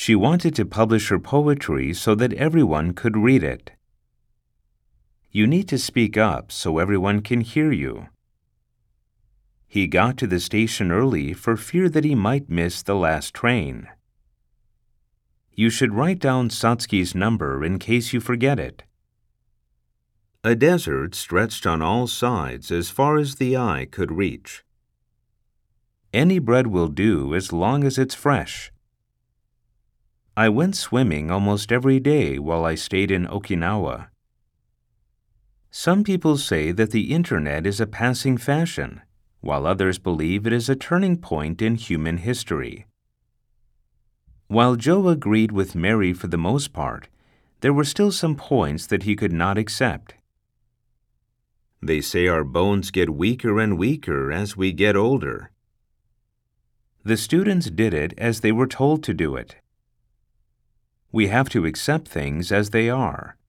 She wanted to publish her poetry so that everyone could read it. You need to speak up so everyone can hear you. He got to the station early for fear that he might miss the last train. You should write down Satsuki's number in case you forget it. A desert stretched on all sides as far as the eye could reach. Any bread will do as long as it's fresh. I went swimming almost every day while I stayed in Okinawa. Some people say that the internet is a passing fashion, while others believe it is a turning point in human history. While Joe agreed with Mary for the most part, there were still some points that he could not accept. They say our bones get weaker and weaker as we get older. The students did it as they were told to do it. We have to accept things as they are.